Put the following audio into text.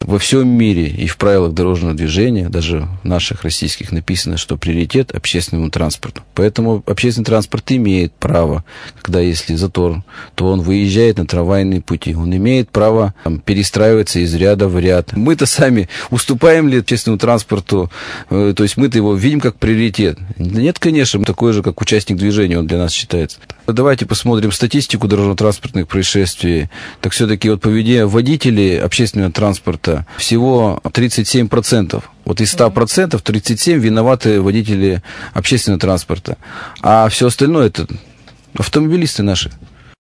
Во всем мире и в правилах дорожного движения, даже в наших российских, написано, что приоритет общественному транспорту. Поэтому общественный транспорт имеет право, когда если затор, то он выезжает на трамвайные пути. Он имеет право перестраиваться из ряда в ряд. Мы-то сами уступаем ли общественному транспорту, то есть мы-то его видим как приоритет? Нет, конечно, такой же, как участник движения, он для нас считается. Давайте посмотрим статистику дорожно-транспортных происшествий. Так все-таки вот поведение водителей общественного транспорта всего 37%. Вот из 100% 37% виноваты водители общественного транспорта. А все остальное это автомобилисты наши.